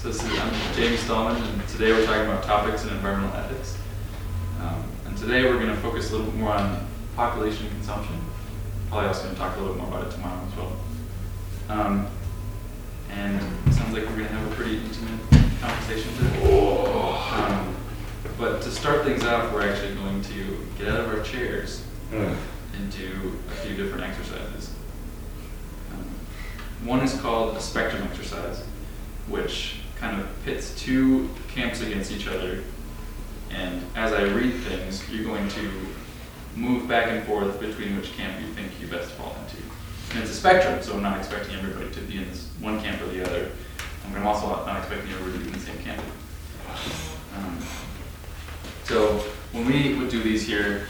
I'm Jamie Stallman, and today we're talking about topics in environmental ethics. And today we're going to focus a little bit more on population consumption. Probably also going to talk a little bit more about it tomorrow as well. And it sounds like we're going to have a pretty intimate conversation today. But to start things off, we're actually going to get out of our chairs and do a few different exercises. One is called a spectrum exercise, which kind of pits two camps against each other. And as I read things, you're going to move back and forth between which camp you think you best fall into. And it's a spectrum, so I'm not expecting everybody to be in this one camp or the other. I'm also not expecting everybody to be in the same camp. So when we would do these here,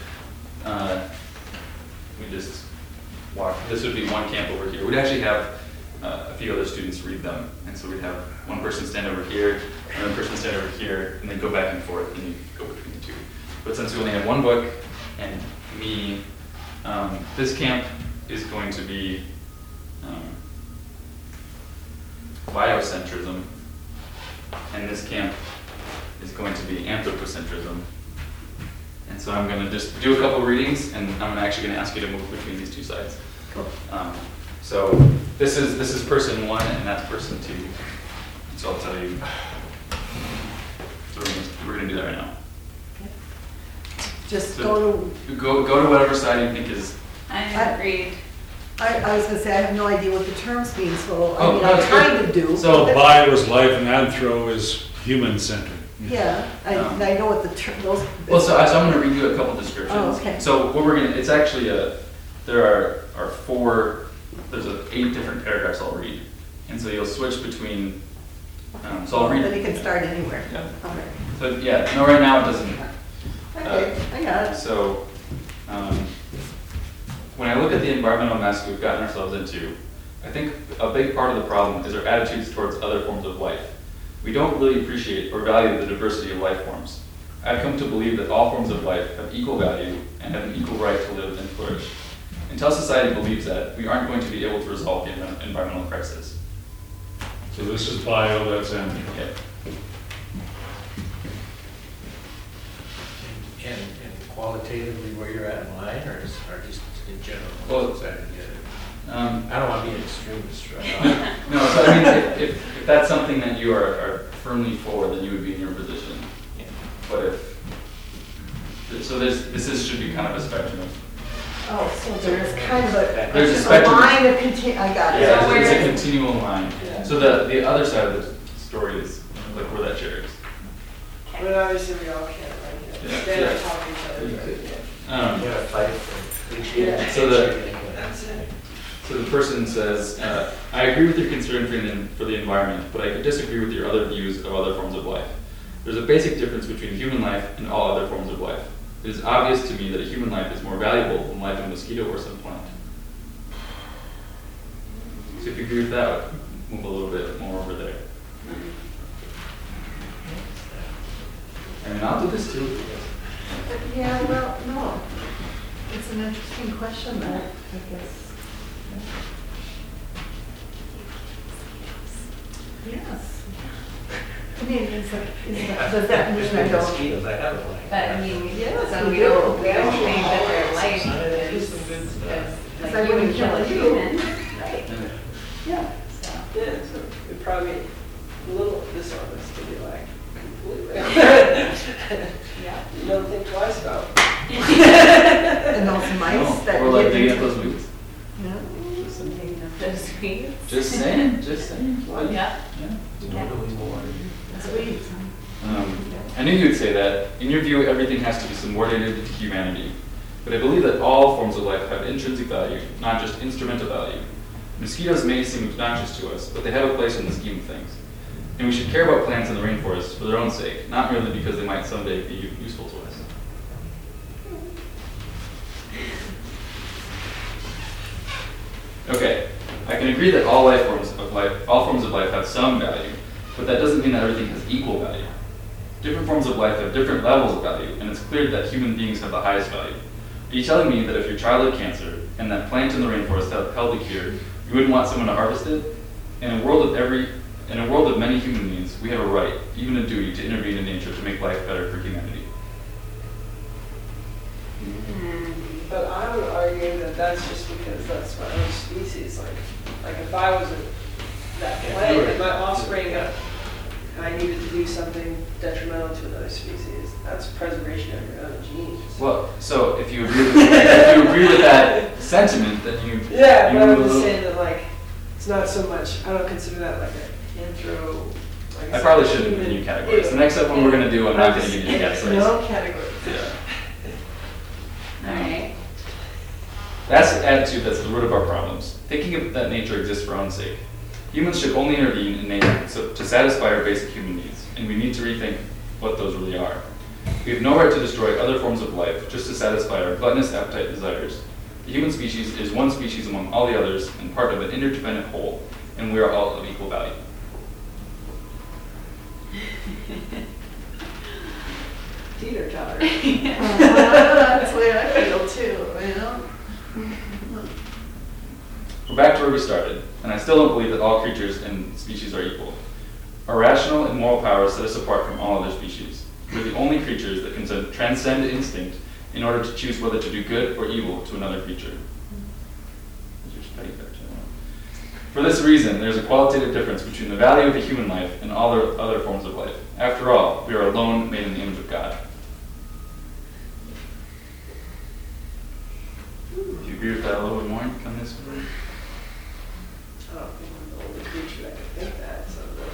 we just walk. This would be one camp over here. We'd actually have a few other students read them. And so we'd have one person stand over here, another person stand over here, and then go back and forth, and you go between the two. But since we only have one book and me, this camp is going to be biocentrism, and this camp is going to be anthropocentrism. And so I'm going to just do a couple of readings, and I'm actually going to ask you to move between these two sides. Cool. So this is person one, and that's person two. So I'll tell you. So we're going to do that right now. Just So go to whatever side you think is. I agreed. I was going to say, I have no idea what the terms mean, so Oh, I that's kind good. of do. So but bio is life and anthro is human-centered. yeah, I know what the term, those. Well, so I'm going to read you a couple descriptions. Oh, okay. So what we're going to, it's actually there are four, there's 8 different paragraphs I'll read. And so you'll switch between, so I'll read. Then you can start anywhere. Yeah. Okay. So yeah, no, right now it doesn't. Okay, I got it. So when I look at the environmental mess we've gotten ourselves into, I think a big part of the problem is our attitudes towards other forms of life. We don't really appreciate or value the diversity of life forms. I've come to believe that all forms of life have equal value and have an equal right to live and flourish. Until society believes that, we aren't going to be able to resolve the environmental crisis. So this is bio, that's anthro. Yeah. And qualitatively where you're at in line, or just in general? Well, I don't want to be an extremist right now. No, so I mean, if that's something that you are firmly for, then you would be in your position. Yeah. But so this should be kind of a spectrum of. Oh, so there is kind of There's a a spectrum. line of I got it. Yeah, So it's a where- continual line. Yeah. So the other side of the story is like where that chair is. But obviously we all can't, right? Yeah. Stand Yeah. on top of each other. You but could. yeah. You gotta fight for Yeah. So That's it. So the person says, I agree with your concern for the environment, but I could disagree with your other views of other forms of life. There's a basic difference between human life and all other forms of life. It is obvious to me that a human life is more valuable than life in a mosquito or some plant. So if you agree with that, move a little bit more over there. And I'll do this too. Yeah, well, no. It's an interesting question, though, I guess. Yes. I mean, does that mean I don't? mosquitoes, I have a line. But I mean, Yes, so we we don't do. think that their life There's is, some good stuff. is Because like I you would wouldn't kill a kill you. human, right? Yeah. So, Yeah, so it'd probably be a little dishonest to be like, completely. yeah. You don't think twice about it. And those mice that. Or like get digging up into- those weeds. Yeah. Those weeds. Just saying, just saying. Yeah. Yeah. Totally more. Sweet. I knew you'd say that. In your view, everything has to be subordinated to humanity. But I believe that all forms of life have intrinsic value, not just instrumental value. Mosquitoes may seem obnoxious to us, but they have a place in the scheme of things. And we should care about plants in the rainforest for their own sake, not merely because they might someday be useful to us. Okay, I can agree that all forms of life have some value, but that doesn't mean that everything has equal value. Different forms of life have different levels of value, and it's clear that human beings have the highest value. Are you telling me that if your child had cancer and that plant in the rainforest held the cure, you wouldn't want someone to harvest it? In a world In a world of many human needs, we have a right, even a duty, to intervene in nature to make life better for humanity. But I would argue that that's just because that's my own species. Like if I was that Yeah, plague you were- and my offspring, and I needed to do something detrimental to another species, that's preservation of your own genes. Well, so if you agree with, if you agree with that sentiment, then you Yeah, you but I'm move a just little- saying that like it's not so much. I don't consider that like an intro. Like I probably shouldn't give you categories. The next one we're gonna do, I'm not gonna give you categories. No categories. Yeah. Alright. That's the attitude that's at the root of our problems. Thinking of that nature exists for our own sake. Humans should only intervene in nature to satisfy our basic human needs, and we need to rethink what those really are. We have no right to destroy other forms of life just to satisfy our gluttonous appetite desires. The human species is one species among all the others and part of an interdependent whole, and we are all of equal value. Teeter totter. That's the way I feel too, you know? We're back to where we started, and I still don't believe that all creatures and species are equal. Our rational and moral powers set us apart from all other species. We're the only creatures that can transcend instinct in order to choose whether to do good or evil to another creature. For this reason, there's a qualitative difference between the value of a human life and all other forms of life. After all, we are alone made in the image of God. If you agree with that a little bit more, you come this way. I don't think I'm the only creature that can think that.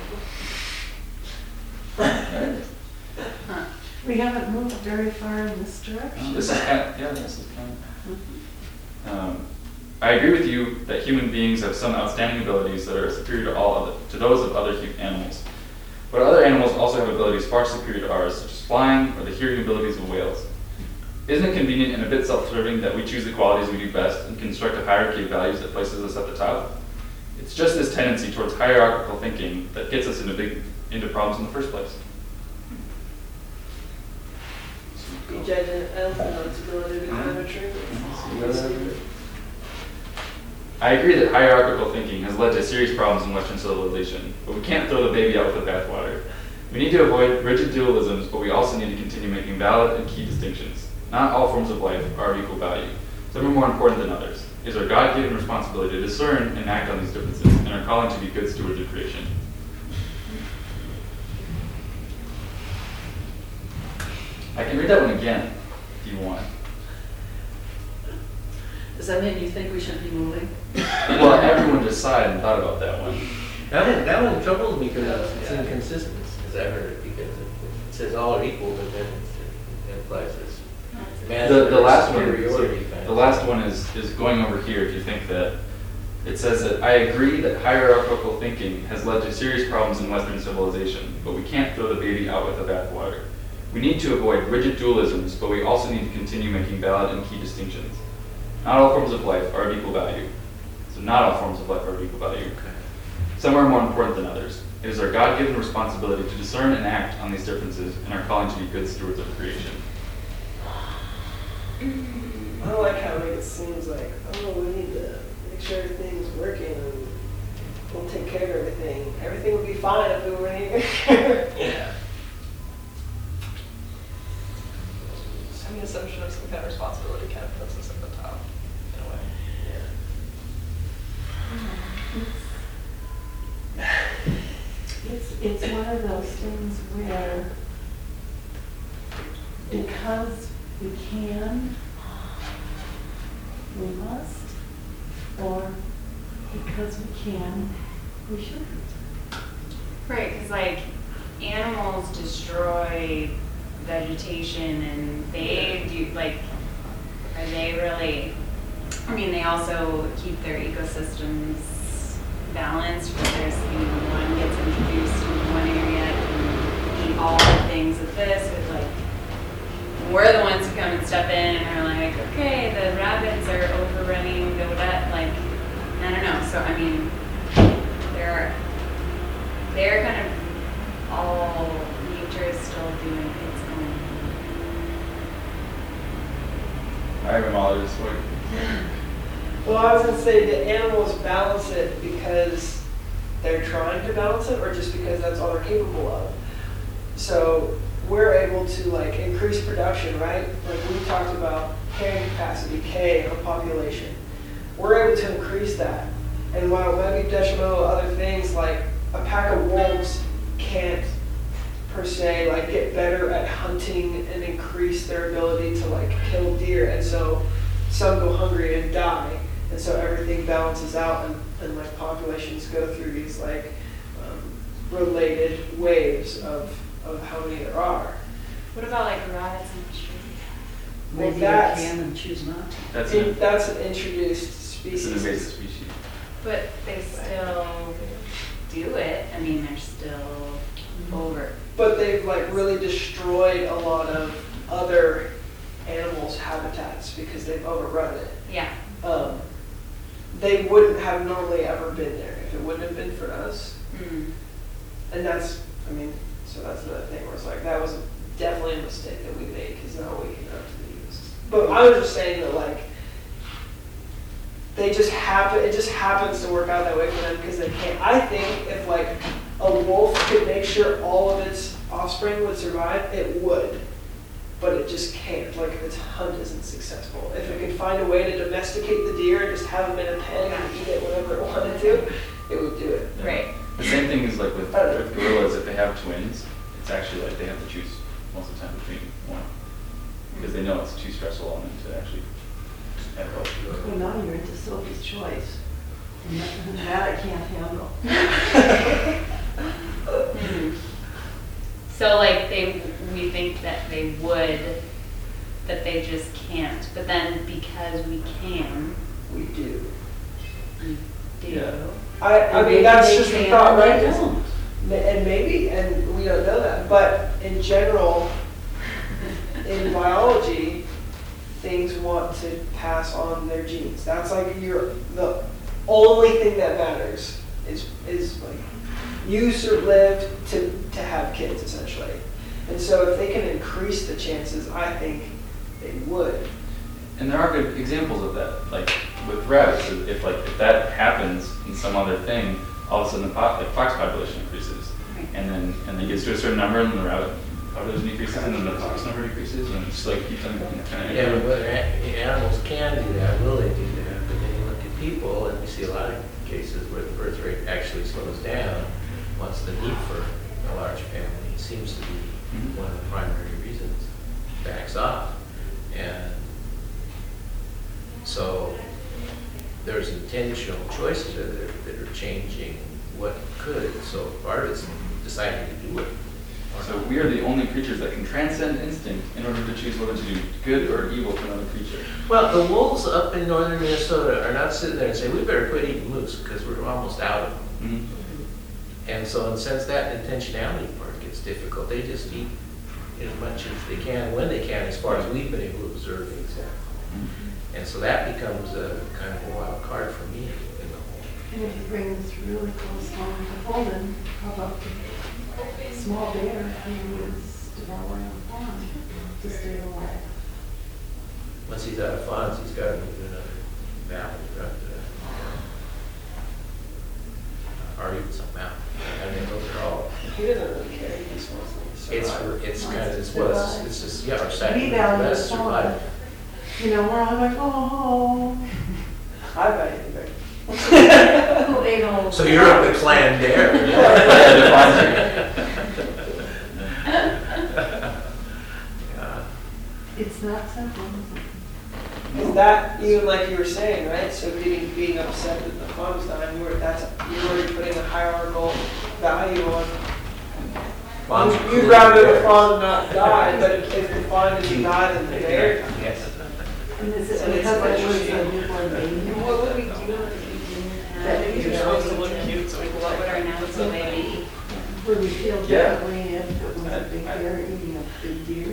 So We haven't moved very far in this direction. This is kind of. I agree with you that human beings have some outstanding abilities that are superior to those of other animals. But other animals also have abilities far superior to ours, such as flying or the hearing abilities of whales. Isn't it convenient and a bit self-serving that we choose the qualities we do best and construct a hierarchy of values that places us at the top? It's just this tendency towards hierarchical thinking that gets us into problems in the first place. you judge an elephant on its ability to climb a tree. I agree that hierarchical thinking has led to serious problems in Western civilization, but we can't throw the baby out with the bathwater. We need to avoid rigid dualisms, but we also need to continue making valid and key distinctions. Not all forms of life are of equal value. Some are more important than others. It is our God-given responsibility to discern and act on these differences, and our calling to be good stewards of creation. I can read that one again, if you want. Does that mean you think we should be moving? Well, everyone just sighed and thought about that one. That one troubles me because it's inconsistent, as I heard it, because it says all are equal, but then it implies this. The last one, superiority. the last one is going over here. If you think that it says that I agree that hierarchical thinking has led to serious problems in Western civilization, but we can't throw the baby out with the bathwater. We need to avoid rigid dualisms, but we also need to continue making valid and key distinctions. Not all forms of life are of equal value. So not all forms of life are of equal value. Some are more important than others. It is our God-given responsibility to discern and act on these differences and our calling to be good stewards of creation. I don't like how it seems like, oh, we need to make sure everything's working and we'll take care of everything. Everything would be fine if we were here. Yeah. Any assumption of some kind of responsibility kind of puts us at the top in a way. It's one of those things where because we can, we must, or because we can, we shouldn't. Right, because like animals destroy vegetation and they do like, are they really, I mean, they also keep their ecosystems balanced where there's, one gets introduced in one area and eat all the things of this with like, we're the ones who come and step in and are like, okay, the rabbits are overrunning the wet, like, I don't know. So I mean, they're kind of all, nature is still doing its own. I have all this way. Well, I was going to say the animals balance it because they're trying to balance it or just because that's all they're capable of. So we're able to like increase production, right? Like we talked about carrying capacity, K on population. We're able to increase that. And while it might be detrimental to other things, like a pack of wolves can't per se like get better at hunting and increase their ability to like kill deer. And so some go hungry and die. And so everything balances out and like populations go through these like related waves of how many there are. What about like rabbits in the street? Well, Maybe you that's- can and choose not to. That's That's an introduced it's an species. invasive species. But they still do it. I mean, they're still over. But they've like really destroyed a lot of other animals' habitats because they've overrun it. Yeah. They wouldn't have normally ever been there if it wouldn't have been for us. Mm. And that's, I mean, so that's another thing where it's like, that was definitely a mistake that we made because now we can use. But I was just saying that like, they just happen, it just happens to work out that way for them because they can't. I think if like a wolf could make sure all of its offspring would survive, it would. But it just can't, like if its hunt isn't successful. If it could find a way to domesticate the deer and just have them in a pen and eat it whenever it wanted to, it would do it. Yeah. Right. The same thing is like with gorillas, if they have twins, it's actually like they have to choose most of the time between one. Because they know it's too stressful on them to actually have both. Well, now you're into Sophie's Choice. And that I can't handle. Mm. So like we think that they would, that they just can't. But then because we can, We do. we do. Yeah. I Maybe mean, that's they just the can thought, and right? they don't. And maybe, and we don't know that, but in general, in biology, things want to pass on their genes. That's like the only thing that matters is like you lived to have kids essentially. And so if they can increase the chances, I think they would. And there are good examples of that, like with rabbits. If that happens in some other thing, all of a sudden the fox population increases, and then it gets to a certain number, and the rabbit population decreases, and then the fox number decreases, and it's just like keeps on kind of. Yeah, but animals can do that, will they do that? But then you look at people, and we see a lot of cases where the birth rate actually slows down once the need for a large family seems to be one of the primary reasons, backs off. And so there's intentional choices that are changing what could. So part of it's deciding to do it. So we are the only creatures that can transcend instinct in order to choose whether to do good or evil to another creature. Well, the wolves up in northern Minnesota are not sitting there and saying, we better quit eating moose because we're almost out of them. Mm-hmm. And so since that intentionality part gets difficult, they just eat as much as they can, when they can, as far as we've been able to observe things. And so that becomes a kind of a wild card for me in the whole. And if you bring this really close home to Holden, how about the small bear who is devouring a fawn to stay alive? Once he's out of funds, he's got to move to another valley, or even some mountain. I mean, those are all, He doesn't really care. He just wants to survive. it's kind of, it's just, yeah, our We second value the best fawn. survival. You know, we're all like, oh. I value the bear. Who ate all So you're up the clan dare. Yeah. It's not simple, is it? Is that even like you were saying, right? So being upset that the fawn's dying, you're already putting a hierarchical value on. Fawn's a You'd cool rather the bear. fawn not die, but if the fawn doesn't die, then the bear. Yes. And is So it it's because like it was she- a newborn baby? What would we do if we didn't That have? you're supposed to look cute, so we What would our natural baby? Would we feel Yeah. differently if it was a big bear eating a big deer?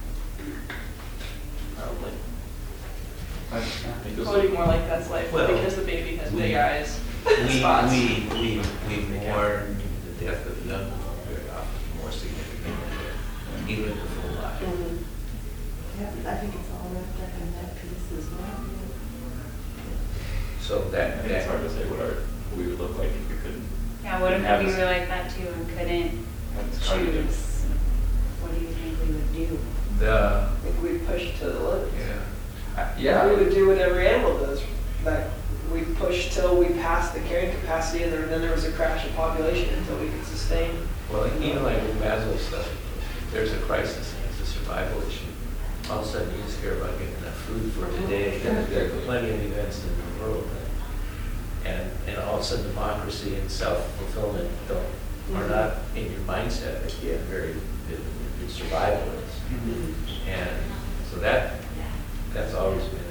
Probably. I think those Probably more like that's life, Well, because the baby has big eyes, We spots. mourn the death of young people very often, more significant than even the full life. Yeah, I think it's all wrapped up in that piece as well. So I think it's hard to say what we would look like if we couldn't Yeah, what if have we this- were like that too and couldn't That's hard to do. choose? What do you think we would do? The, I think we push to the limits. Yeah. We would do what every animal does, like, we push till we pass the carrying capacity, and then there was a crash of population until we could sustain. well, even like with Maslow's stuff, if there's a crisis and it's a survival issue, all of a sudden you just care about getting enough food for today. There are plenty of events in the world, and all of a sudden democracy and self-fulfillment are not in your mindset. Like, yeah, it's survival is. Mm-hmm. And so that's always been,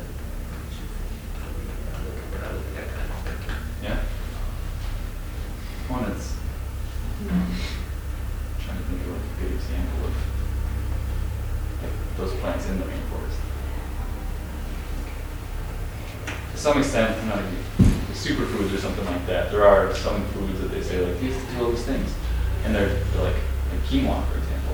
we're not looking at that kind of thinking. Yeah. One is trying to think of a good example of like those plants in the rainforest. To some extent, I'm not superfoods or something like that. There are some foods that they say like these do all these things, and they're like quinoa, for example.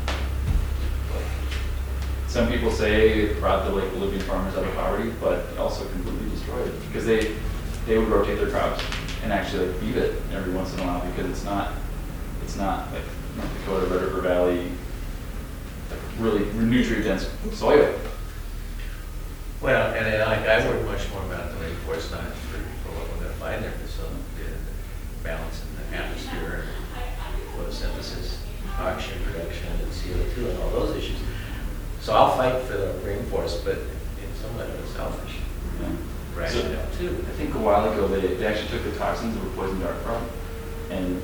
Some people say it brought the like Bolivian farmers out of poverty, but it also completely destroyed it because they would rotate their crops and actually like feed it every once in a while because it's not like North Dakota, Red River Valley, like really nutrient dense soil. Well, and then I worry much more about the rainforest, not for what we're going to find there, but so the balance in the atmosphere, photosynthesis, oxygen production, and CO2, and all those issues. So I'll fight for the rainforest, but in somewhat of a selfish Yeah. rationale too. I think a while ago they actually took the toxins that were poisoned dart frog and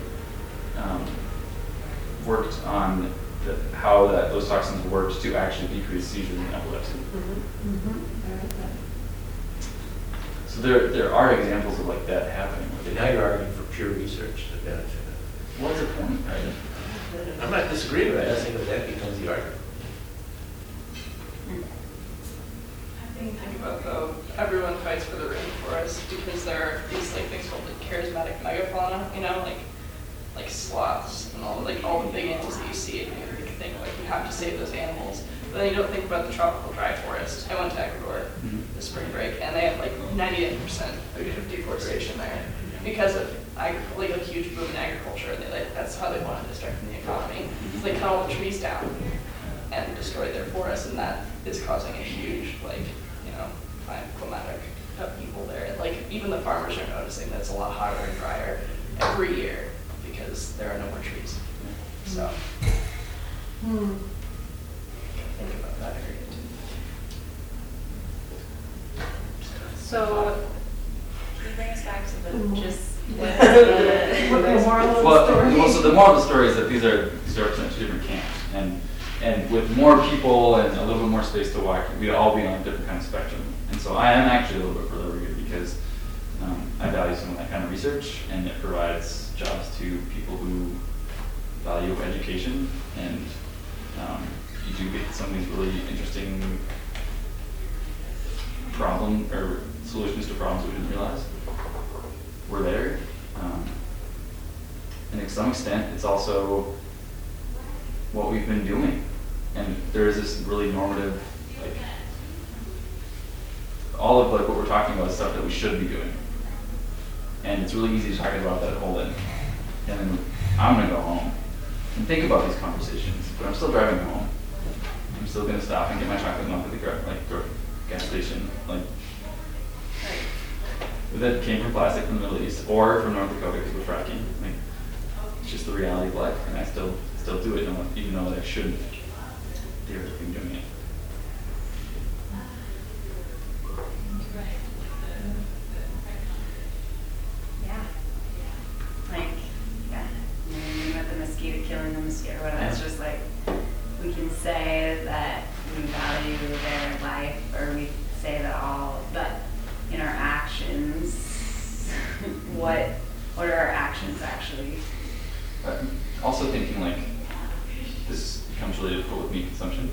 worked on how those toxins worked to actually decrease seizures and epilepsy. I read that. So there are examples of like that happening. And now you're arguing for pure research to benefit it. What's the point, right? I'm not disagreeing with that, I think that becomes the argument. Think about though, everyone fights for the rainforest because there are these like things called like charismatic megafauna, you know, like sloths and all the big animals that you see, and you think like you have to save those animals. But then you don't think about the tropical dry forest. I went to Ecuador this spring break, and they have like 98% of deforestation there because of like a huge boom in agriculture, and that's how they wanted to strengthen the economy. So they cut all the trees down and destroyed their forests, and that is causing a huge climatic upheaval there. And like even the farmers are noticing that it's a lot hotter and drier every year because there are no more trees. So think about that area too. So, can you bring us back to the just What the moral of the story? Well, so the moral of the story is that these are two different camps, and with more people and a little bit more space to walk, we'd all be on a different kind of spectrum. And so I am actually a little bit further over here because I value some of that kind of research, and it provides jobs to people who value education, and you do get some of these really interesting problem or solutions to problems we didn't realize were there. And to some extent, it's also what we've been doing. And there is this really normative, like, all of like what we're talking about is stuff that we should be doing. And it's really easy to talk about that at Holden. And then I'm gonna go home and think about these conversations, but I'm still driving home. I'm still gonna stop and get my chocolate milk at the gas station, like, that came from plastic from the Middle East or from North Dakota because we're fracking. Like, it's just the reality of life, and I still do it, even though I shouldn't theoretically be doing it. Yeah. Like, yeah. With the mosquito killing the mosquito, whatever. It's just like we can say that we value their life, or we say that all, but in our actions, what are our actions actually? Also thinking like this becomes really difficult with meat consumption,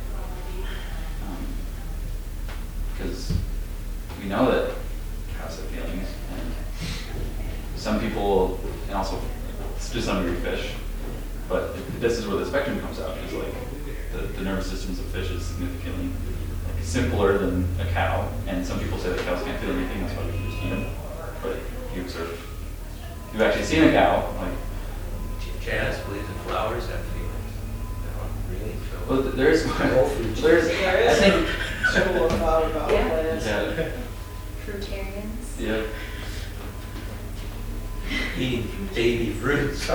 because we know that cows have feelings, and some people, and also to some degree fish, but this is where the spectrum comes out. Is like the nervous systems of fish is significantly simpler than a cow, and some people say that cows can't feel anything, that's why we just eat them. But if you observe you've actually seen a cow, like, Janice believes in flowers have feelings. No, really, well, so. there's, Whole Foods. there's, There I is think, some more about Yeah. plants. yeah, Fruitarians. yeah. Eating baby fruits.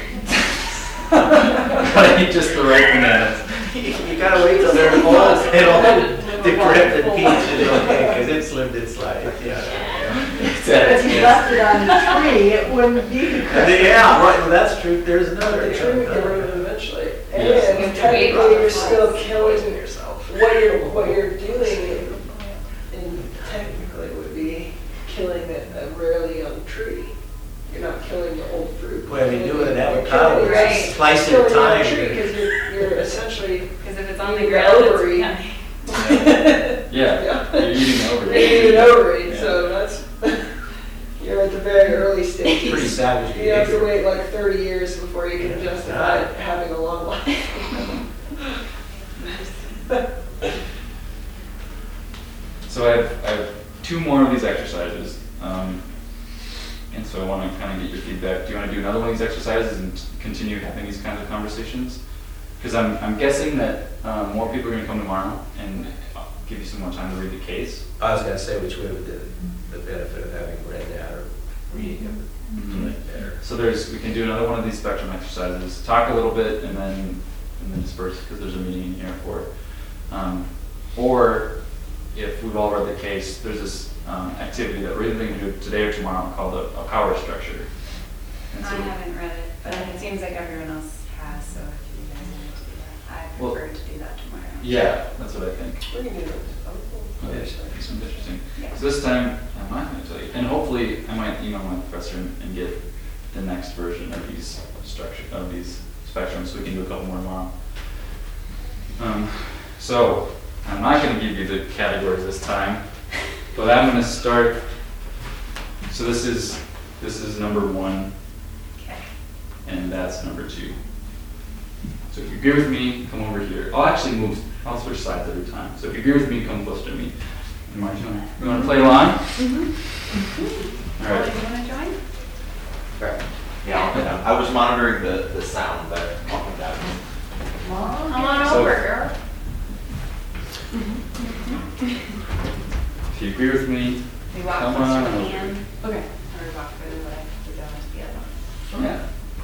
Gotta eat just the right bananas. You gotta wait till they're old and all decrepit peach is okay, because it's lived its life, yeah. If you left it on the tree, it wouldn't be. Yeah, right, well, that's true, there's another. The tree would get rid of it eventually. Yes. And technically, you're still killing yourself. what you're doing, and technically would be killing a rarely young tree. You're not killing the old fruit. Well, I mean, doing an You're avocado, killing- Right. it's a slice at a Killing the time. tree because you're essentially Because if it's on the eating ground, it's ovary. yummy. Yeah, you're eating over. You're eating an ovary, Yeah. so that's, you're at the very early stages. Pretty savage You have to behavior. wait like 30 years before you can justify having a long life. So I have two more of these exercises, and so I want to kind of get your feedback. Do you want to do another one of these exercises and continue having these kinds of conversations? Because I'm guessing that more people are going to come tomorrow, and I'll give you some more time to read the case. I was gonna say, which way would the benefit of having read that or reading it like better? So we can do another one of these spectrum exercises, talk a little bit, and then disperse because there's a meeting in here for it. Or if we've all read the case, there's this activity that we're either going to do today or tomorrow called a power structure. And I so- haven't read it, but it seems like everyone else has, so if you guys want to do that, I Well- prefer to do that tomorrow. Yeah, that's what I think. We can do it. Okay, this one's interesting. Yeah. So this time, I'm not going to tell you, and hopefully I might email my professor and get the next version of these spectrums, so we can do a couple more tomorrow. So I'm not going to give you the categories this time, but I'm going to start. So this is number 1, Okay. and that's number 2. So if you agree with me, come over here. I'll switch sides every time. So if you agree with me, come closer to me. And Marge, you want to play along? All Well, right. you want to join? Right. Yeah, I'll come down. I was monitoring the sound, but I'll come down. Mom? Come on So- over, girl. If you agree with me, We walk Come closer on to over. Ann, Okay. or we walk further away, we go into the other one. yeah.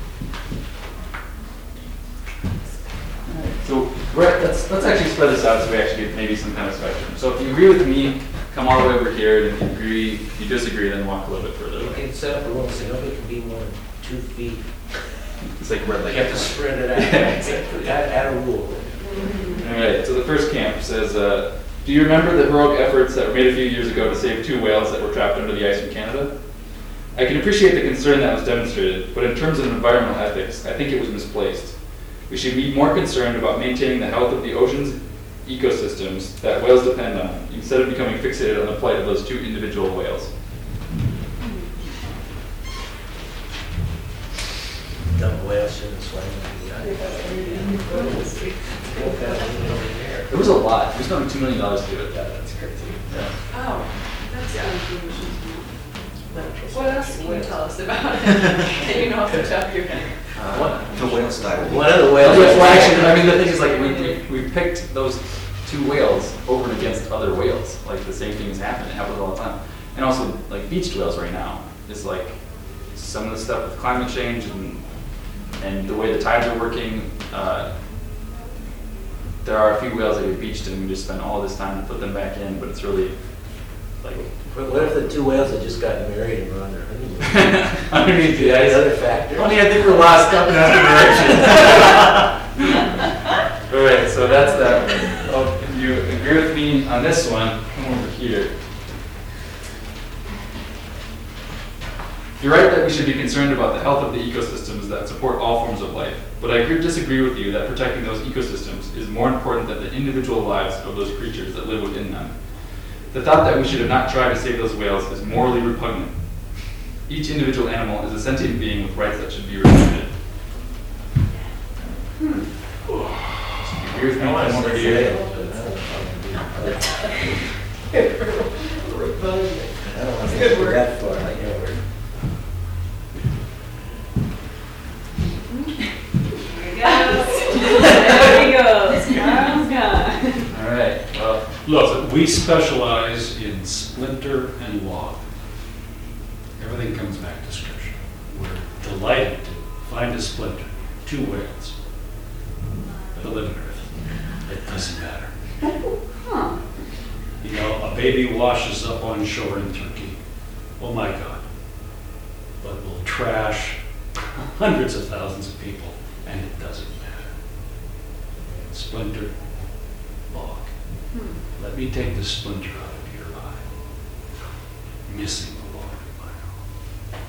So let's actually spread this out so we actually get maybe some kind of spectrum. So if you agree with me, come all the way over here, and if you disagree, then walk a little bit further You away. can set up a rule so nobody can be more than 2 feet. It's like red You light. have to spread it out. Add a rule. All right, so the first camp says, do you remember the heroic efforts that were made a few years ago to save 2 whales that were trapped under the ice in Canada? I can appreciate the concern that was demonstrated, but in terms of environmental ethics, I think it was misplaced. We should be more concerned about maintaining the health of the ocean's ecosystems that whales depend on, instead of becoming fixated on the plight of those 2 individual whales. Dumb whale shouldn't swim in the ice. It was a lot. We spent $2 million to do it. Yeah, that's crazy. Oh, that's What else can you tell us about it? That you know off the top of your head? The whale style. One of the whales. Well, actually, I mean, the thing is, like, we picked those 2 whales over and against other whales. Like, the same thing has happened. It happens all the time. And also, like, beached whales right now is like some of the stuff with climate change and the way the tides are working. There are a few whales that get beached, and we just spend all this time to put them back in. But it's really like What if the 2 whales had just gotten married and were on their honeymoon? underneath the ice. Another factor. Only I think we're lost up in that direction. All right, so that's that. Well, if you agree with me on this one, come over here. You're right that we should be concerned about the health of the ecosystems that support all forms of life, but I disagree with you that protecting those ecosystems is more important than the individual lives of those creatures that live within them. The thought that we should have not tried to save those whales is morally repugnant. Each individual animal is a sentient being with rights that should be respected. Here's me, I want come to over say here. whales, but I don't know. I don't want to go that far. I know where. There he goes. Carl's gone. All right, well, Look, we specialize in splinter and log. Everything comes back to scripture. We're delighted to find a splinter, 2 whales that live in earth. It doesn't matter. Huh. You know, a baby washes up on shore in Turkey. Oh my God. But will trash hundreds of thousands of people, and it doesn't matter. Splinter, log. Let me take the splinter out of your eye. Missing the log in my own.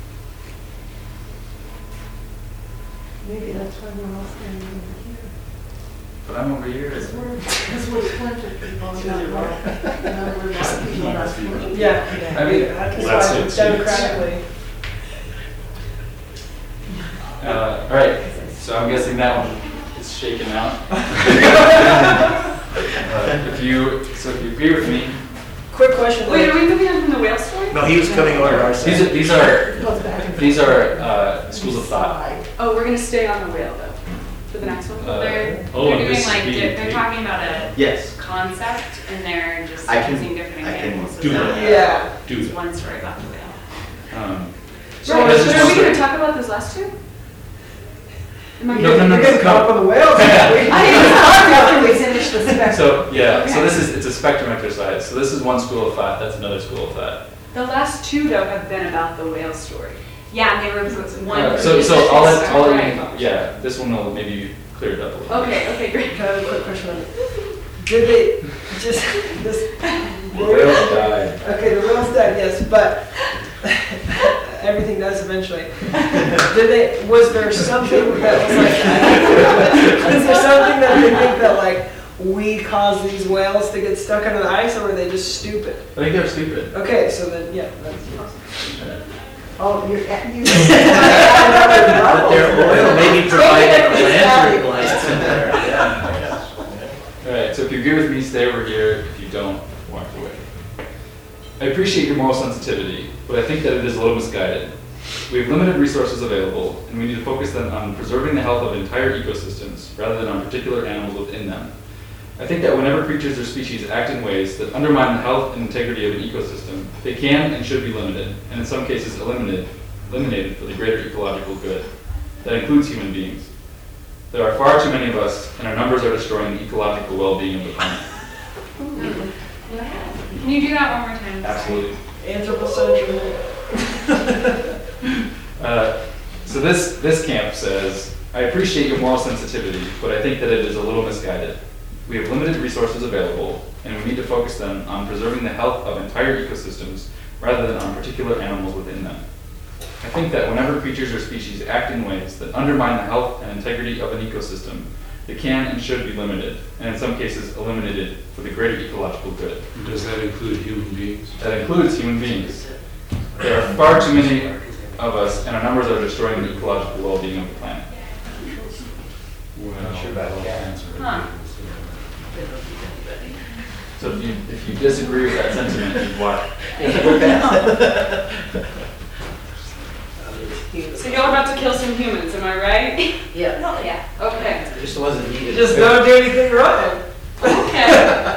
Maybe that's why we're all standing over here. but I'm over here. Because we're splinter people, not rock. No, we're not people, not splinter. Yeah. I mean, That's that's why it. democratically. All right, so I'm guessing that one is shaken out. If you agree with me, Quick question. Wait, are like- we moving on from the whale story? No, he was coming over to our side. It goes back and these forth. are schools of thought. Side. Oh, we're gonna stay on the whale though, for the next one? They're Oh, doing this like, is being they're paid. talking about a Yes. concept and they're just I can- using different I can examples. do of that. Yeah. Do There's that. one story about the whale. So Right, this but is are we just- gonna talk about those last two? Am I No, good? no, no. We're getting caught up on the whales. I didn't talk After we finish the spectrum. So yeah, so Okay. it's a spectrum exercise. So this is one school of thought. That's another school of thought. The last two though have been about the whale story. Yeah, and they were one. So Right. yeah, this one will maybe clear it up a little. Okay, great. Can I have a quick question on it? Did they just this? Whales died. Okay, the whales died, yes, but everything does eventually. Did they? Was there something that was like? Is there something that they think that like we caused these whales to get stuck under the ice, or were they just stupid? I think they're stupid. Okay, so then yeah, that's. Oh, you're at, you. But their oil maybe provided a lantern lights in there, yeah. All right. So if you agree with me, stay over here. If you don't, walk away. I appreciate your moral sensitivity, but I think that it is a little misguided. We have limited resources available, and we need to focus then on preserving the health of entire ecosystems rather than on particular animals within them. I think that whenever creatures or species act in ways that undermine the health and integrity of an ecosystem, they can and should be limited, and in some cases eliminated for the greater ecological good. That includes human beings. There are far too many of us, and our numbers are destroying the ecological well-being of the planet. Can you do that one more time? Absolutely. Anthropocentric. So this camp says, I appreciate your moral sensitivity, but I think that it is a little misguided. We have limited resources available, and we need to focus then on preserving the health of entire ecosystems rather than on particular animals within them. I think that whenever creatures or species act in ways that undermine the health and integrity of an ecosystem, they can and should be limited, and in some cases eliminated for the greater ecological good. Does that include human beings? That includes human beings. There are far too many of us, and our numbers are destroying the ecological well-being of the planet. Well, Not sure about all that. kinds of Huh. reasons. So if you disagree with that sentiment, you what? So y'all are about to kill some humans, am I right? Yeah. Oh, yeah. Okay. It just wasn't needed. Just don't do anything wrong. Okay.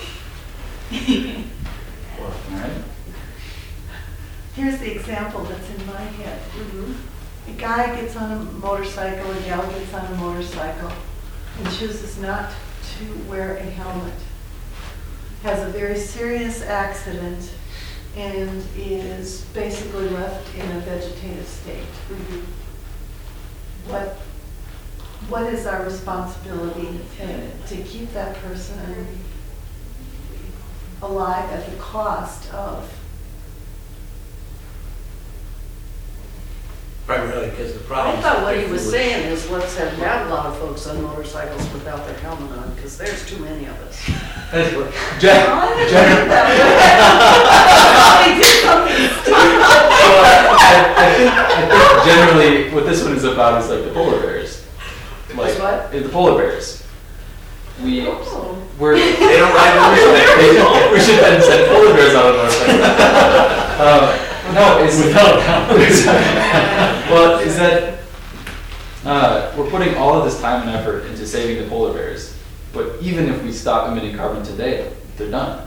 All right. Here's the example that's in my head. A guy gets on a motorcycle, a gal gets on a motorcycle, and chooses not to wear a helmet. Has a very serious accident and is basically left in a vegetative state. What is our responsibility to keep that person alive at the cost of? Primarily because the problem. I thought what he was saying is let's have not a lot of folks on motorcycles without their helmet on, because there's too many of us. I think generally what this one is about is like the polar bears. Like Is what? the polar bears. We're They don't ride motorcycles. we should then send polar bears out on motorcycles. No, it's Without helmets. well, is that We're putting all of this time and effort into saving the polar bears, but even if we stop emitting carbon today, they're done.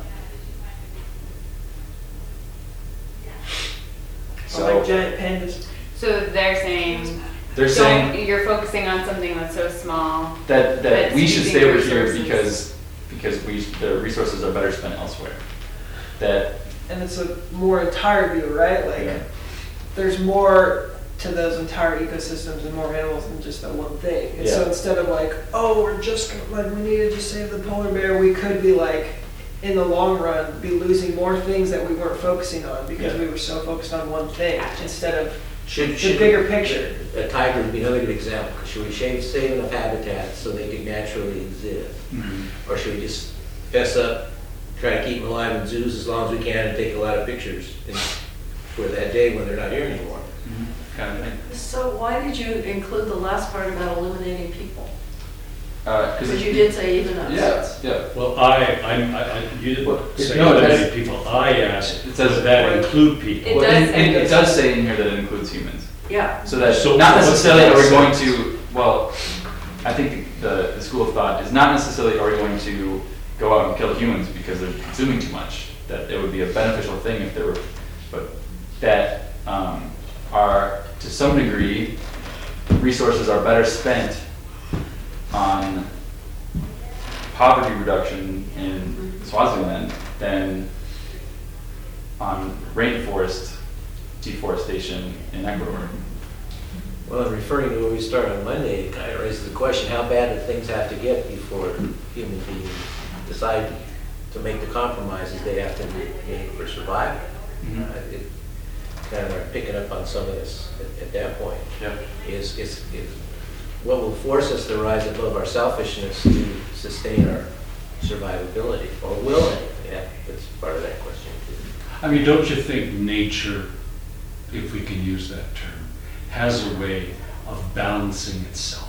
I like giant pandas. So they're saying, They're saying you're focusing on something that's so small. that That's we should using stay over here resources. because the resources are better spent elsewhere. That And it's a more entire view, right? Like, Yeah. there's more to those entire ecosystems and more animals than just that one thing. And so Yeah. instead of like, oh, we're just gonna, like, we need to just save the polar bear, we could be like, in the long run, be losing more things that we weren't focusing on because Yeah. we were so focused on one thing instead of Should, the bigger picture. A tiger would be another good example. Should we save enough habitats so they could naturally exist? Or should we just fess up, try to keep them alive in zoos as long as we can and take a lot of pictures for that day when they're not here anymore? kind of thing. So why did you include the last part about eliminating people? Because you it- did say even us. Yeah, yeah. Well, you didn't say No, it eliminate has- people. I asked, It says- does that include people? It Well, does say it does say in here that it includes humans. Yeah. So that So not what's necessarily the are we going sense? to, well, I think the school of thought is not necessarily are we going to go out and kill humans because they're consuming too much. That it would be a beneficial thing if there were, but that are, to some degree, resources are better spent on poverty reduction in Swaziland than on rainforest deforestation in Ecuador. Well, and referring to where we started on Monday, it kind of raises the question, how bad do things have to get before human beings decide to make the compromises they have to make for survival? Mhm. It kind of are picking up on some of this at that point. Yep. Is what will force us to rise above our selfishness to sustain our survivability, or will it? Yeah, that's part of that question too. I mean, don't you think nature, if we can use that term, has a way of balancing itself?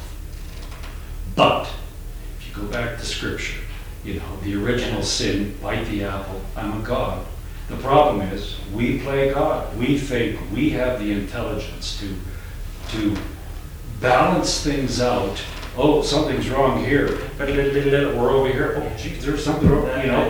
But if you go back to scripture, you know, the original sin, bite the apple, I'm a god. The problem is, we play God. We think we have the intelligence to balance things out. Oh, something's wrong here. We're over here. Oh, gee, there's something wrong.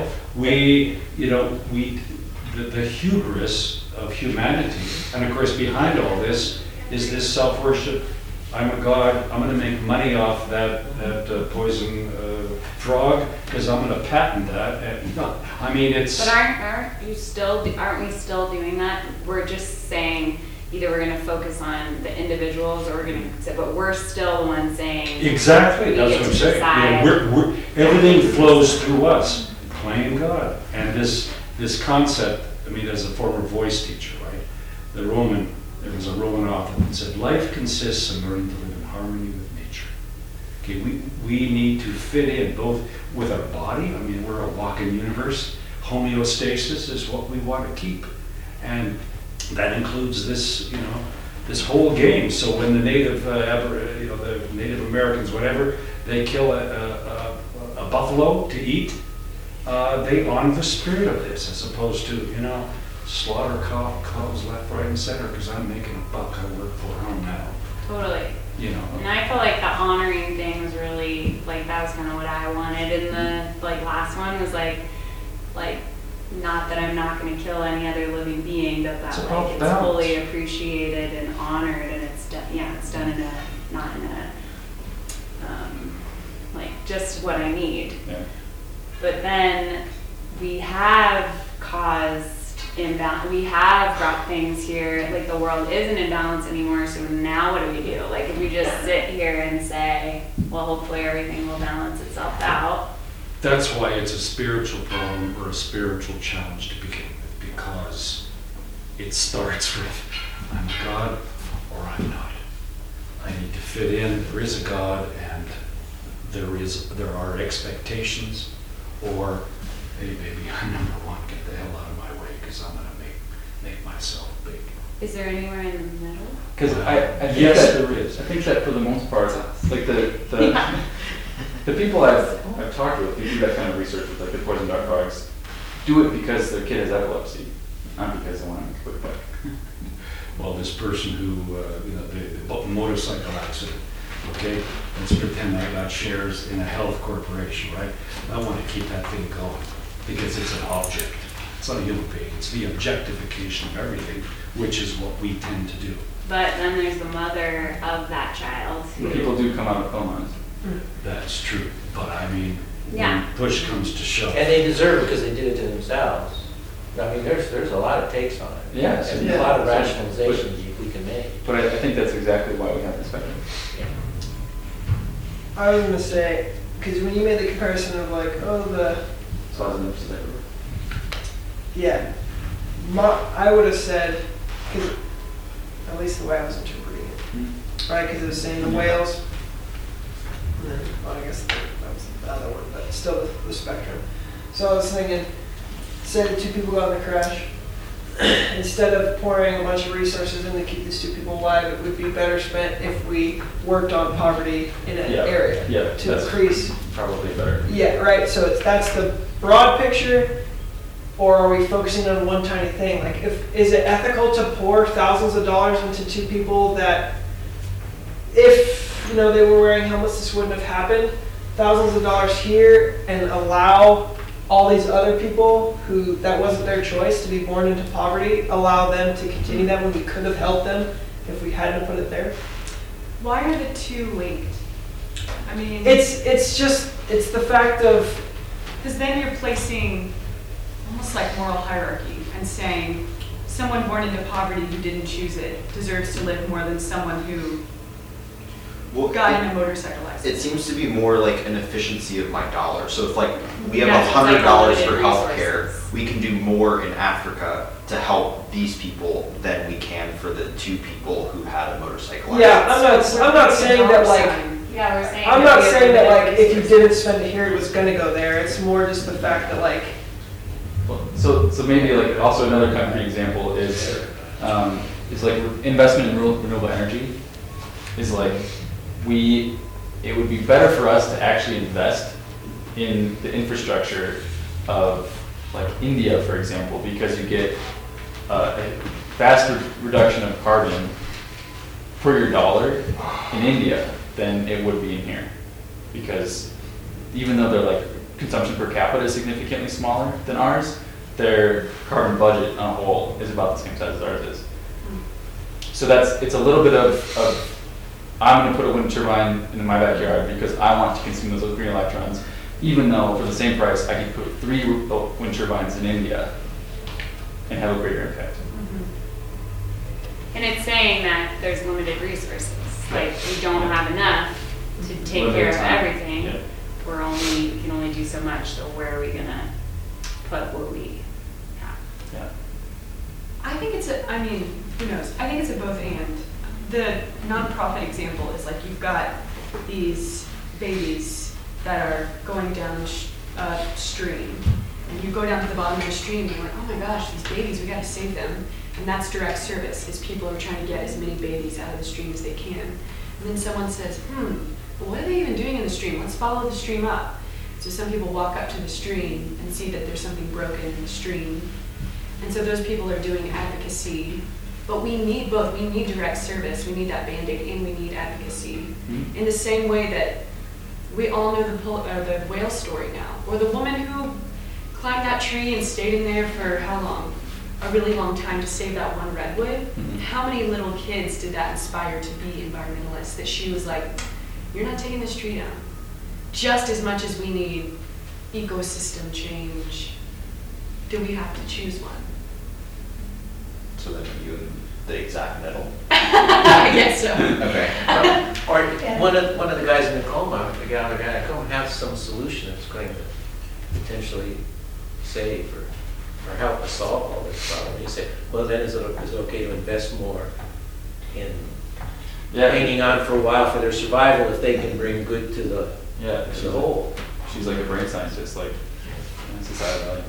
The hubris of humanity, and of course behind all this is this self-worship. I'm a god. I'm going to make money off that poison frog because I'm going to patent that. And, I mean, it's. But aren't we still doing that? We're just saying either we're gonna focus on the individuals or we're gonna, but we're still the ones saying. Exactly, we that's get what I'm to saying. decide. Yeah, everything flows through us, playing God. And this concept, I mean, as a former voice teacher, right? There was a Roman author that said, life consists in learning to live in harmony with nature. Okay, we need to fit in both with our body. I mean, we're a walking universe. Homeostasis is what we want to keep. And that includes this, this whole game. So when the Native Americans, whatever, they kill a buffalo to eat, they honor the spirit of this, as opposed to, slaughter cows left, right, and center because I'm making a buck. I work for them now. Totally. And I feel like the honoring thing was really, that was kind of what I wanted in the, last one was not that I'm not going to kill any other living being, but that It's about it's balance. fully appreciated and honored, and it's done. Yeah, it's done in a not in a just what I need. Yeah. But then we have caused imbalance. We have brought things here. The world isn't in balance anymore. So now what do we do? If we just sit here and say, well, hopefully everything will balance itself out. That's why it's a spiritual problem or a spiritual challenge to begin with, because it starts with, I'm a God or I'm not. I need to fit in. There is a God, and there are expectations, or hey baby, I'm number one. Get the hell out of my way because I'm going to make myself big. Is there anywhere in the middle? Because I think Yes, that there is. I think that for the most part, the people I've talked with who do that kind of research with the poison dart frogs do it because their kid has epilepsy, not because they want to make a quick buck. Well, this person who, the motorcycle accident, okay? Let's pretend I got shares in a health corporation, right? I want to keep that thing going because it's an object. It's not a human being. It's the objectification of everything, which is what we tend to do. But then there's the mother of that child who. People do come out of comas. That's true, but I mean, Yeah. when push comes to shove. And they deserve it because they did it to themselves. I mean, there's a lot of takes on it. Yeah. And a lot of rationalizations we can make. But I think that's exactly why we have this spectrum. I was gonna say, because when you made the comparison of like, oh, So I was interested. yeah, I would have said, because at least the way I was interpreting it, right? Because it was saying the whales, and then, well, I guess that was the other one, but still the spectrum. So I was thinking, say the 2 people got in a crash, instead of pouring a bunch of resources in to keep these 2 people alive, it would be better spent if we worked on poverty in an area Yeah, to that's increase. probably better. Yeah, right. So that's the broad picture, or are we focusing on one tiny thing? Like, is it ethical to pour thousands of dollars into 2 people that, if they were wearing helmets, this wouldn't have happened? Thousands of dollars here, and allow all these other people who that wasn't their choice to be born into poverty, allow them to continue that when we could have helped them if we hadn't put it there. Why are the 2 linked? I mean, It's the fact of, because then you're placing almost like moral hierarchy and saying someone born into poverty who didn't choose it deserves to live more than someone who got in a motorcycle It accident. seems to be more like an efficiency of my dollar. So if like we have Yeah, so it's like $100 for unlimited healthcare, resources. we can do more in Africa to help these people than we can for the 2 people who had a motorcycle yeah, accident. I'm not saying that like, Yeah, we're saying. I'm that not we have saying that limited like if you resources. didn't spend it here, it was gonna go there. It's more just the fact that like, So maybe like also another concrete example is like investment in renewable energy is like it would be better for us to actually invest in the infrastructure of like India, for example, because you get a vast reduction of carbon per your dollar in India than it would be in here. Because even though their like consumption per capita is significantly smaller than ours, their carbon budget on a whole is about the same size as ours is. So it's a little bit of I'm going to put a wind turbine in my backyard because I want to consume those green electrons, even though for the same price I can put 3 wind turbines in India and have a greater impact. And it's saying that there's limited resources. Like, we don't have enough to take care of Limited time. everything. Yeah. We can only do so much, so where are we gonna put what we have? Yeah. I think who knows? I think it's a both and. The nonprofit example is like you've got these babies that are going down a stream, and you go down to the bottom of the stream and you're like, oh my gosh, these babies, we gotta save them. And that's direct service, is people are trying to get as many babies out of the stream as they can. And then someone says, but what are they even doing in the stream? Let's follow the stream up. So some people walk up to the stream and see that there's something broken in the stream. And so those people are doing advocacy. But we need both. We need direct service, we need that Band-Aid, and we need advocacy. Mhm. In the same way that we all know the whale story now, or the woman who climbed that tree and stayed in there for how long? A really long time to save that one redwood. Mhm. How many little kids did that inspire to be environmentalists? That she was like, you're not taking this tree down. Just as much as we need ecosystem change, do we have to choose one? So then you in the exact middle. I guess so. Okay. Or one of the guys in the coma, the guy in coma, has some solution that's going to potentially save or help us solve all this problem. You say, well, then is it okay to invest more in hanging on for a while for their survival if they can bring good to the whole? She's like a brain scientist, like society.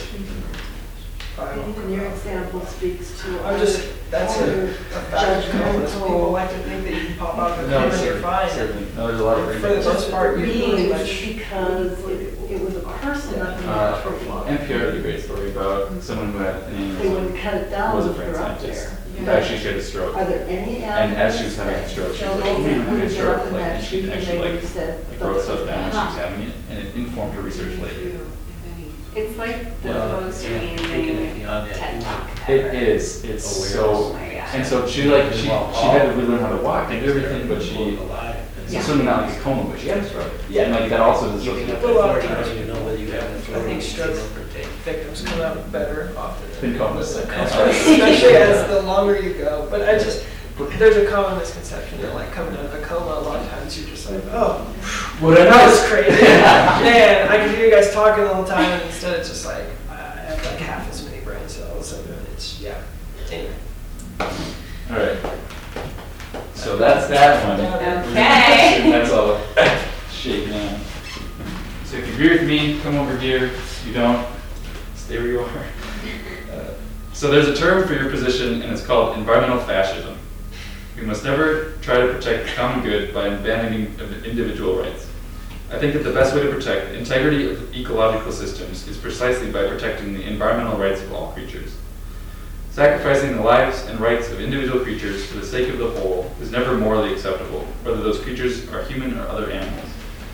And your example speaks to. that's a fact of confidence. People like to think that you can pop out of the camera and you're fine. Certainly. No, there's a lot of brain For the most part, you pretty Beings, much. because it was a person up in the tree. NPR did a great story about someone who had an They wouldn't cut it down was a if brain they're up scientist. there. actually she had a stroke. Are there any And animals? as she was having a stroke, she was that like, oh man, I'm having a get stroke. up in Like, that and tree she and actually they like, said, like wrote stuff down when she was having it, and it informed her research later. It's like the Well, most yeah, taking it amazing beyond that, TED you Talk It ever. is, it's Oh so, my God. and so she like, she had to relearn how to walk and do everything, but she, Yeah. so not like a coma, but she had a stroke. Yeah. And like that also is Giving up associated. Well, authority, you don't even know whether you have I authority think to stroke overtake. victims come out better often. It's been comatose. Especially as the longer you go. But I just, there's a common misconception that like coming out of a coma, a lot of times you're just like, oh, What I that know was is crazy. Man, I can hear you guys talking all the time, and instead it's just like, I have like half as many brain cells. And it's, yeah. Anyway. Alright. So that's that one. Okay. That's all shaking out. So if you agree with me, come over here. If you don't, stay where you are. So there's a term for your position, and it's called environmental fascism. We must never try to protect the common good by abandoning individual rights. I think that the best way to protect the integrity of ecological systems is precisely by protecting the environmental rights of all creatures. Sacrificing the lives and rights of individual creatures for the sake of the whole is never morally acceptable, whether those creatures are human or other animals.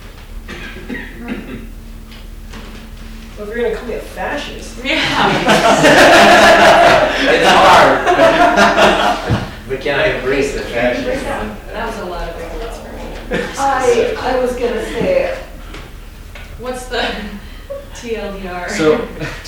Well, if you're gonna call me a fascist, Yeah. It's hard. But can I embrace the fascism? That was a lot of big words for me. I was gonna say, What's the TLDR? So,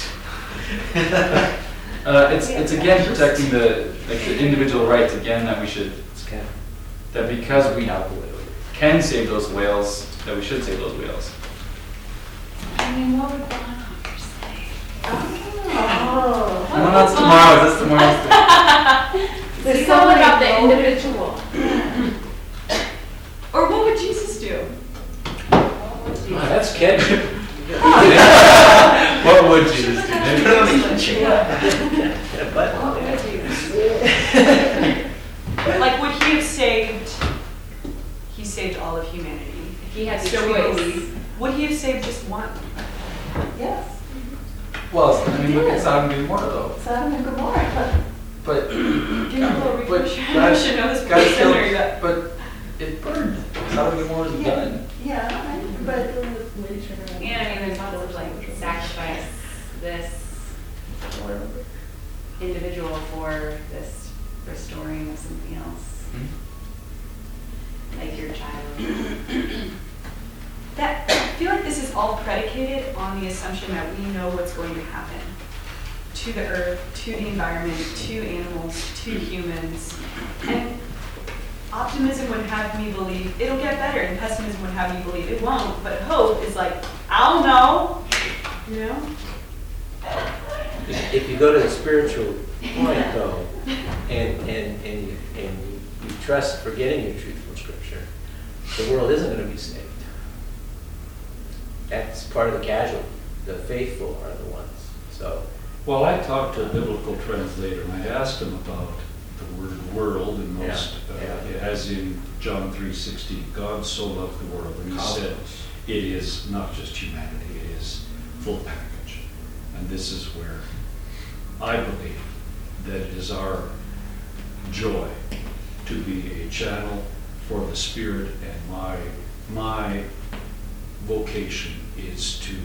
it's again protecting the individual rights again that we should, that because we can save those whales, that we should save those whales. I mean, what would Bonhoeffer say? oh. No, that's tomorrow. There's It's so all many about the goals. individual. Or what would Jesus do? Oh, that's catchy. What would Jesus do? Like, would he have saved? He saved all of humanity. If he had the So we choice. believe. Would he have saved just one? Yes, Well, I mean, look at Sodom and Gomorrah though. Sodom and Gomorrah, But Do you know But we God- should know this God person killed- or you got? but it burned. Sodom and Gomorrah is Yeah. done. but. And I mean, there's lots of like sacrifice this individual for this restoring of something else, like your child. That, I feel like this is all predicated on the assumption that we know what's going to happen to the earth, to the environment, to animals, to humans. And optimism would have me believe it'll get better, and pessimism would have me believe it won't. But hope is like, I don't know, you know? If you go to the spiritual point though, and you trust for getting your truth from Scripture, the world isn't going to be saved. That's part of the casualty. The faithful are the ones. So, Well, I talked to a biblical translator and I asked him about the word world and most, Yeah. as in John 3:16, God so loved the world. And he said, it is not just humanity, it is full package. And this is where I believe that it is our joy to be a channel for the Spirit, and my vocation is to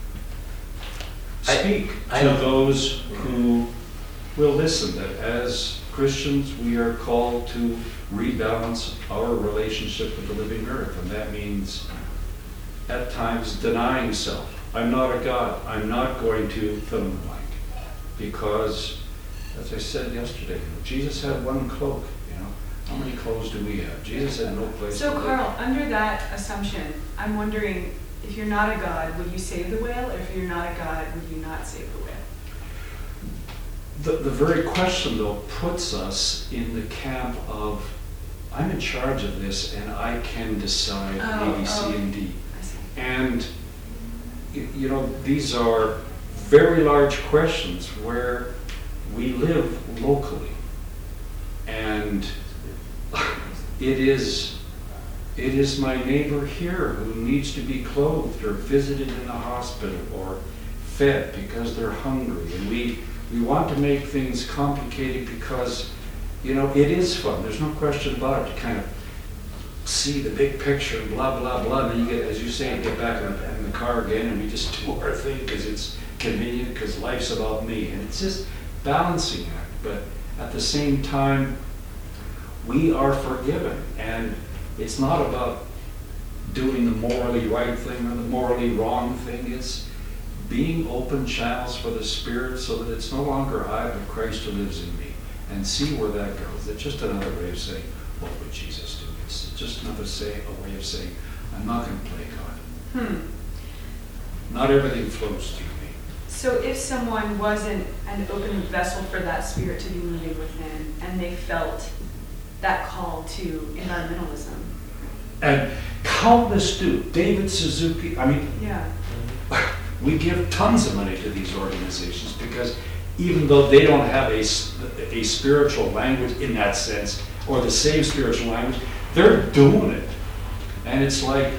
speak I to don't- those who will listen, that as Christians, we are called to rebalance our relationship with the living earth. And that means at times denying self. I'm not a God. I'm not going to fill in the blank. Because, as I said yesterday, Jesus had one cloak. How many clothes do we have? Jesus had no place to So live. Carl, under that assumption, I'm wondering, if you're not a God, would you save the whale? Or if you're not a God, would you not save the whale? The very question, though, puts us in the camp of, I'm in charge of this and I can decide A, B, C, and D. I see. And, these are very large questions where we live locally. And it is my neighbor here who needs to be clothed or visited in the hospital or fed because they're hungry. And we want to make things complicated because You know, it is fun, there's no question about it, to kind of see the big picture, and blah, blah, blah, and then you get, as you say, you get back in the car again, and we just do our thing, because it's convenient, because life's about me, and it's just balancing act, but at the same time, we are forgiven, and it's not about doing the morally right thing or the morally wrong thing, it's being open channels for the Spirit so that it's no longer I, but Christ who lives in me. And see where that goes. It's just another way of saying, what would Jesus do? It's just another a way of saying, I'm not going to play God. Not everything flows to me. So if someone wasn't an open vessel for that Spirit to be moving within, and they felt that call to environmentalism. And countless do. David Suzuki, I mean, Yeah. we give tons of money to these organizations because even though they don't have a spiritual language in that sense, or the same spiritual language, they're doing it. And it's like,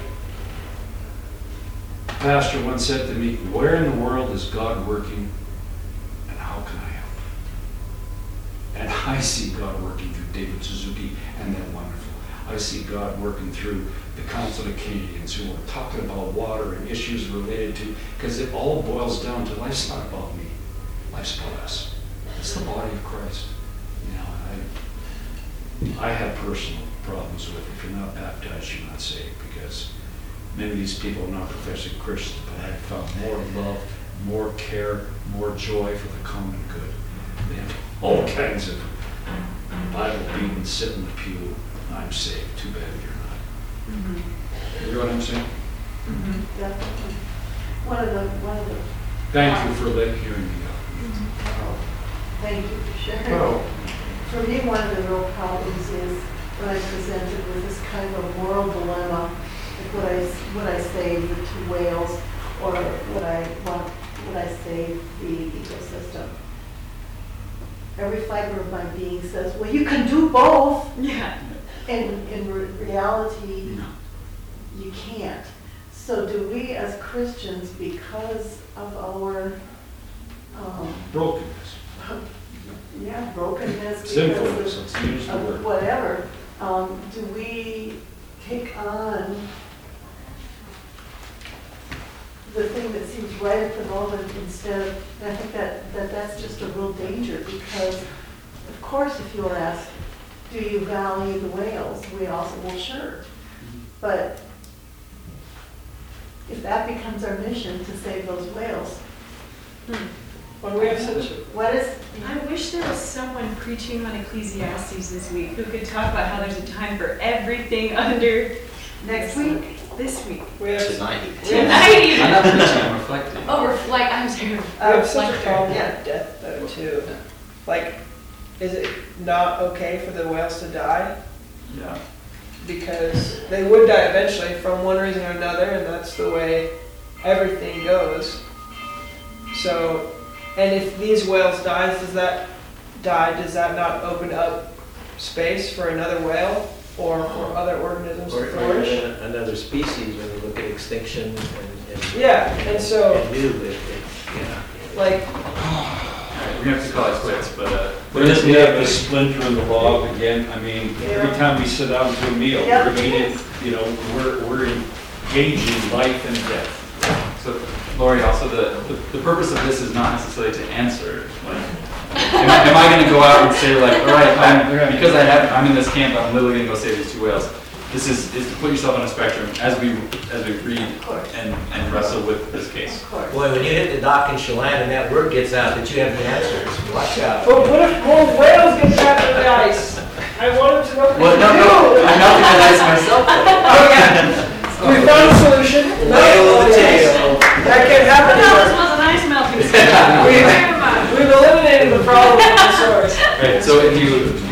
a pastor once said to me, where in the world is God working and how can I help? And I see God working through David Suzuki, and they're wonderful. I see God working through the Council of Canadians who are talking about water and issues related to, because it all boils down to life's not about me. Life's about us. It's the body of Christ. You know, I have personal problems with if you're not baptized, you're not saved, because many of these people are not professing Christians, but I've found more love, more care, more joy for the common good. They have all kinds of Bible being sit in the pew. I'm saved. Too bad you're not. You hear what I'm saying? Definitely. One of the. Thank you for hearing me out. Thank you for sharing. Oh. For me, one of the real problems is when I'm presented with this kind of a moral dilemma, like would I save the 2 whales, or would I save the ecosystem? Every fiber of my being says, well, you can do both. Yeah. And in reality, you can't. So do we as Christians, because of our Brokenness. brokenness, Sinfulness, because let's use the of word. whatever, do we take on the thing that seems right at the moment instead of, and I think that's just a real danger, because of course if you're asked, do you value the whales? We all say, well, sure. But if that becomes our mission to save those whales, When we have such, what is, I wish there was someone preaching on Ecclesiastes this week who could talk about how there's a time for everything under next the sun. week? This week. we have, Tonight. Tonight. I'm not preaching, I'm reflecting. Oh, reflect. I'm sorry. I have such a Reflector. problem Yeah. with death though too. Like, is it not okay for the whales to die? Yeah. Because they would die eventually from one reason or another, and that's the way everything goes. So, and if these whales die, does that not open up space for another whale or for other organisms Or to flourish? even another species, when you look at extinction and Yeah, and so, and new, yeah. like, Alright, we're gonna have to call it quits, but We just have the splinter in the log again. I mean, every time we sit down to a meal, Yeah. we're eating, we're engaging life and death. So, Lori, also the purpose of this is not necessarily to answer, like, am I gonna go out and say like, all right, because I'm in this camp, I'm literally gonna go save these 2 whales. This is to put yourself on a spectrum as we read course. and wrestle with this case. Of course. Boy, when you hit the dock in Chelan and that word gets out that you have the answers, watch out. but what if more whales get trapped in the ice? I wanted to know what Well, to no, do. I'm melting that ice myself. Oh yeah, we found a solution. Whale of the tail. That can't happen No, this anymore. was an ice melting. We've eliminated the problem at the source. Right, so if you